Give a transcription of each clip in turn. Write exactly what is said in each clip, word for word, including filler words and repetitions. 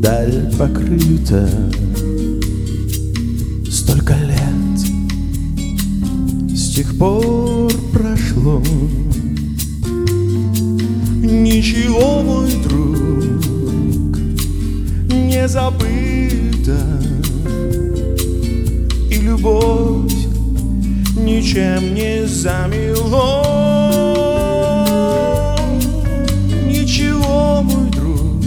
даль покрыта. Столько лет с тех пор прошло, ничего, мой друг, не забыто, и любовь ничем не замело. Ничего, мой друг,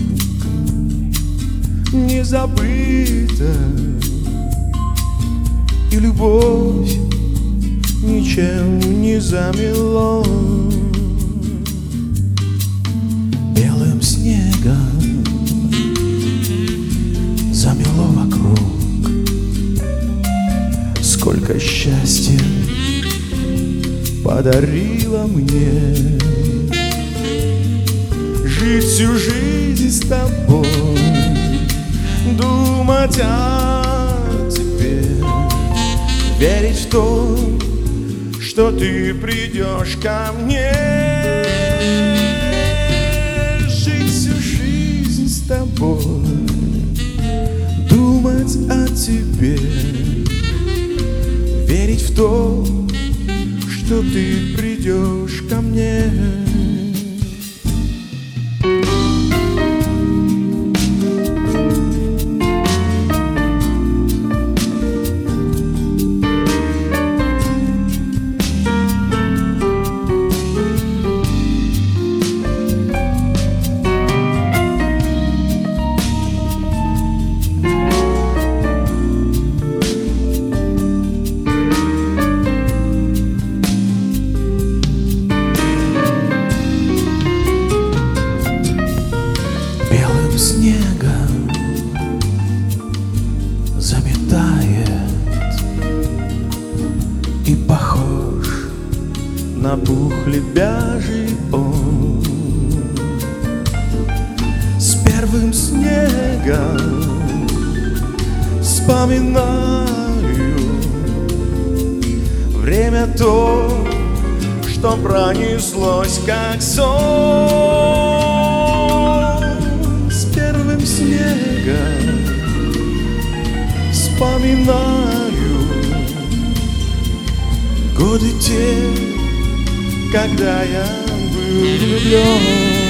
не забыто, и любовь ничем не замело. Белым снегом замело вокруг. Сколько счастья подарила мне жить всю жизнь с тобой, думать о тебе, верить в то, что ты придешь ко мне. Жить всю жизнь с тобой, думать о тебе, верить в то, что ты придешь ко мне. Снегом заметает и похож на пух лебяжий он. С первым снегом вспоминаю время то, что пронеслось как сон. Снегом вспоминаю годы те, когда я был влюблен.